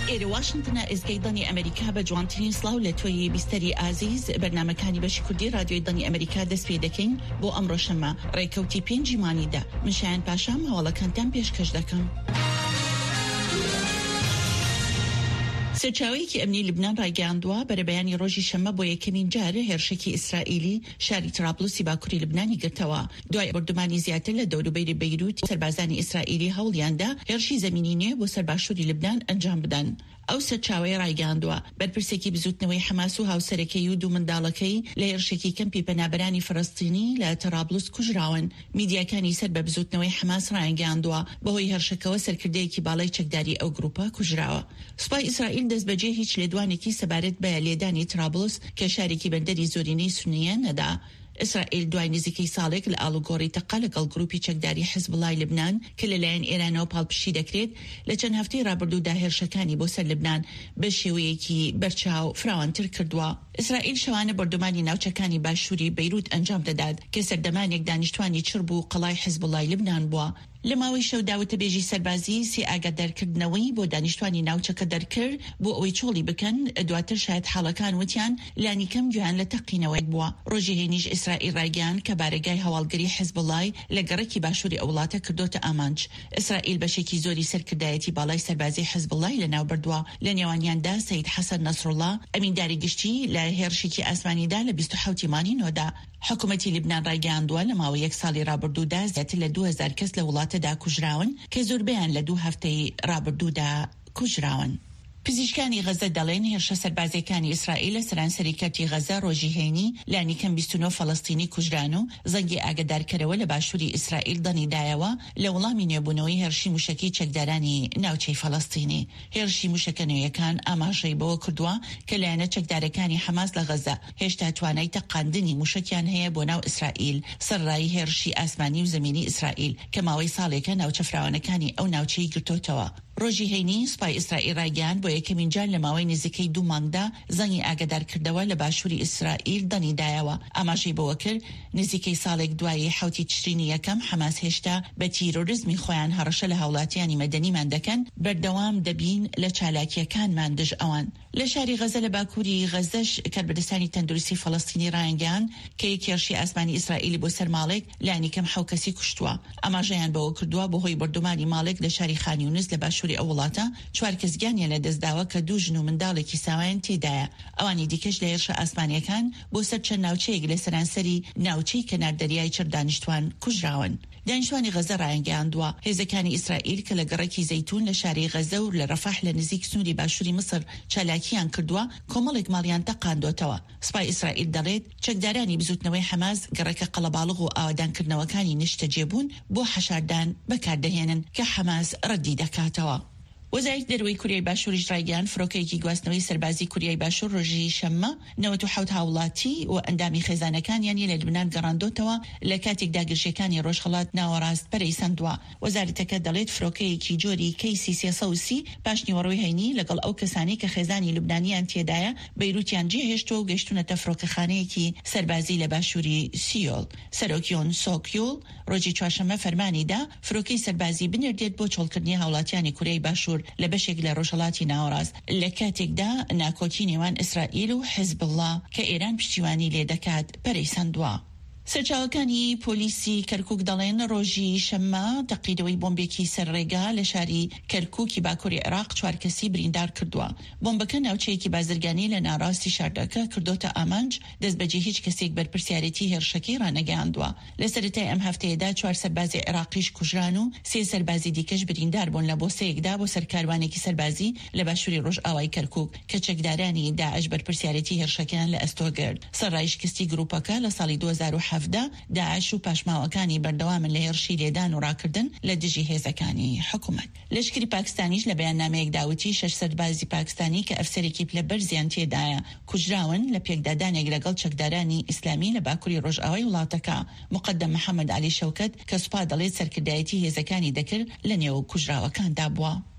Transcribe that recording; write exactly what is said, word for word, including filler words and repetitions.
ئێرە واشنگتنە ئێزگەی دڵی ئەمریکا بە جوانترین سڵاو لە تۆی بیستەری ئازیز بەرنامەکانی بەشی کوردی رادیۆی دڵی ئەمریکا دەست پێ دەکەین بۆ ئەمڕۆ شەمە ڕێکەوتی پێنجی مانیدا من شایان پاشام هەواڵەکانتان پێشکەش دەکەم. سەرچاوەیەکی ئەمنی لبنان ڕایگەیاندووە بەرەبەیانی ڕۆژی شەمە بۆ یەکەمین جارە هێرشێکی ئیسرائیلی شاری ترابلوسی باکووری لبنانی گرتەوە دوای بردومانی زیاتر لە دەوروبەری بەیروت سەربازانی ئیسرائیلی هەوڵیاندا هێرشی زەمینی نوێ بۆ سەرباشووری لبنان ئەنجام بدەن. ئەو سەرچاوەیە ڕایگەیاندووە بەرپرسێکی بزوتنەوەی حەماس و هاوسەرەکەی و دوو منداڵەکەی لە هێرشێکی کەمپی پەنابەرانی فەڵەستینی لە ترابلوس کوژراون. میدیاکانی سەر بە بزوتنەوەی حەماس ڕایگەیاندووە بەهۆی هێرشەکەوە سەرکردەیەکی باڵای چەکداری ئەو گروپە کوژراوە. سوپای ئیسرائیل دەست بەجێ هیچ لێدوانێکی سەبارەت بە لێدانی ترابلوس کە شارێکی بەندەری زۆرینەی سونیە نەدا. ئیسرائیل دوای نزیکەی ساڵێک لە ئاڵوگۆڕی تەقا لەگەڵ گروپی چەکداری حیزبوڵای لبنان کە لەلایەن ئێرانەوە پاڵپشی دەکرێت لە چەند هەفتەی ڕابردوودا هێرشەکانی بۆ سەر لبنان بە شێوەیەکی بەرچاو فراوانتر کردووە. ئیسرائیل شەوانە بردومانی ناوچەکانی باشووری بەیروت ئەنجام دەدات کە سەردەمانێک دانیشتوانی چرب و قەڵای حیزبوڵای لبنان بووە. لە ماوەی شەو داوتەبێژی سەربازی سی ئاگادارکردنەوەی بۆ دانیشتوانی ناوچەکە دەرکرد بۆ ئەوەی چۆڵی بکەن دواتر شاید حاڵەکان وتیان لانی کەم گویان لە تەقینەوەی بووە. ڕۆژی هێنیش ئیسرائیل ڕایگەیاند کە بارگای هەواڵگەری حیزبوڵای لە گەڕێکی باشووری ئەو وڵاتە کردوتە ئامانج. ئیسرائیل بەشێکی زۆری سەرکردایەتی باڵای سەربازی حیزبوڵای لەناو بردووە لە نێوانیاندا سەید حەسەن نەسڕوڵڵا ئەمینداری گشتی لە هێرشێکی ئاسمانیدا لە بیست و حەوتی مانی نۆدا. حکوومەتی لبنان ڕایگەیاندووە لە ماوەی یەک ساڵی ڕابردوودا زیاتر لە دوو هەزار کەس لە وڵاتەدا کوژراون کە زۆربیان لە دوو هەفتەی ڕابردوودا کوژراون. پزیشکانی غەزە دەڵێن هێرشە سەربازەکانی ئیسرائیل لە سەرانسەری کەرتی غەزە ڕۆژی هێنی لانی کەم بیست و نۆ فەڵەستینی کوژران و زەنگی ئاگادارکەرەوە لە باشووری ئیسرائیل دەنیدایەوە لە وەڵامی نێبوونەوەی هێرشی موشەکی چەکدارانی ناوچەی فەڵەستینی. هێرشی موشەکە نوێیەکان ئاماژەی بەوە کردووە کە لایەنە چەکدارەکانی حەماس لە غەزە هێشتا توانای تەقاندنی موشەکیان هەیە بۆ ناو ئیسرائیل سەرڕای هێرشی ئاسمانی و زەمینی ئیسرائیل کە ماوەی ساڵێکە ناوچە فراوانەکانی ئەو ناوچەی گرتوتەوە. ڕۆژی هەینی سوپای ئیسرائیل ڕایگەیاند بۆ یەکەمین جار لە ماوەی نزیکەی دوو مانگدا زەنگی ئاگادارکردەوە لە باشووری ئیسرائیل دەنیدایەوە. ئاماژەی بەوە کرد نزیکەی ساڵێک دوایی حوتی تشرینی یەکەم حەماس هێشتا بە تیرۆریزمی خۆیان هەڕەشە لە هاوڵاتیانی مەدەنیمان دەکەن بەردەوام دەبین لە چالاکیەکانمان دژ ئەوان. لە شاری غەزە لە باکووری غەزەش کاربەدەستانی تەندروستی فەڵەستینی ڕایگەیاند کە یەک هێرشی ئاسمانی ئیسرائیلی بۆ سەر ماڵێک لانی کەم حەو کەسی کوشتووە. ئاماژەیان بەوە کردووە بەهۆی بردومانی ماڵێک لە شاری خان یونس لە باشووری ئەو وڵاتە چوار کەس گیانیان لە دەستداوە کە دوو ژن و منداڵێکی ساوایان تێدایە. ئەوانی دیکەش لە هێرشە ئاسمانیەکان بۆ سەر چەند ناوچەیەک لە سەرانسەری ناوچەی کەناردەریای چرد دانیشتوان کوژراون. دانیشتوانی غەزە ڕایگەیاندووە هێزەکانی ئیسرائیل کە لە گەڕێکی زەیتون لە شاری غەزە و لە ڕەفاح لە نزیک سنووری باشووری مسر چالاکیان کردووە کۆمەڵێک ماڵیان تەقاندۆتەوە. سوپای ئیسرائیل دەڵێت چەکدارانی بزوتنەوەی حەماس گەڕێکە قەڵەباڵغ و ئاوادانکردنەوەکانی نیشتە جێبوون بۆ حەشاردان بەکاردەهێنن کە حەماس ڕەدی دەکاتەوە. وەزارەتی دەروی کوریای باشووریش ڕایگەیاند فڕۆکەیەکی گواستنەوەی سەربازی کوریای باشوور ڕۆژی شەممە نەوەت و حەوت هاوڵاتی و ئەندامی خێزانەکانیانی لە لبنان گەڕاندۆتەوە لە کاتێک داگرژیەکانی ڕۆژهەڵات ناوەڕاست پەرەیسەندووە. وەزارەتەکە دەڵێت فڕۆکەیەکی جۆری کەیسی سێسە و سی پاش نیوەڕۆی هەینی لەگەڵ ئەو کەسانی کە خێزانی لبنانیان تێدایە بەیروتیان جێهێشتووە و گەشتونەتە فڕۆکەخانەیەکی سەربازی لە باشووری سیۆل. سەرۆکیۆن سۆکیۆل ڕۆژی چوارشەممە فەرمانیدا فڕۆکەی سەربازی بنێردێت بۆ چۆڵکردنی هاوڵاتیانی کوریای باشوور لە بەشێک لە ڕۆژهەڵاتی ناوەڕاست لە کاتێکدا ناکۆکی نێوان ئیسرائیل و حیزبڵڵا کە ئێران پشتیوانی لێ دەکات پەرەیسەندووە. سەرچاوەکانی پۆلیسی کەرکوک دەڵێن ڕۆژی شەممە تەقیدەوەی بۆمبێکی سەرڕێگا لە شاری کەرکوکی باکووری عێراق چوار کەسی بریندار کردووە. بۆمبەکە ناوچەیەکی بازرگانی لە ناڕاستی شاردەکە کردوتە ئامانج دەست بەجێ هیچ کەسێک بەرپرسیارەتی هێرشەکەی ڕانەگەیاندووە. لە سەرەتای ئەم هەفتەیەدا چوار سەربازی عێراقیش کوژران و سێ سەربازی دیکەش بریندار بوون لە بۆسەیەکدا بۆ سەرکاروانێکی سەربازی لە باشووری ڕۆژئاوای کەرکوک کە چەکدارانی داعش بەرپرسیارەتی هێرشەکەیان لە ئەستۆگرد. سەرڕایشکستی گروپەکە لە ساڵی دوو هەزار و هەفت داعش و پاشماوەکانی بەردەوامن لە هێرشی لێدان و ڕاکردن لە دژی هێزەکانی حکوومەت. لەشکری پاکستانیش لە بەیاننامەیەک داوتی شەش سەربازی پاکستانی کە ئەفسەرێکی پلە بەرزیان تێدایە کوژراون لە پێکدادانێک لەگەڵ چەکدارانی ئیسلامی لە باکووری ڕۆژئاوای وڵاتەکە. مقدم محەممەد علی شەوکەت کە سوپا دەڵێت سەرکردایەتی هێزەکانی دەکرد لە نێو کوژراوەکاندا بووە.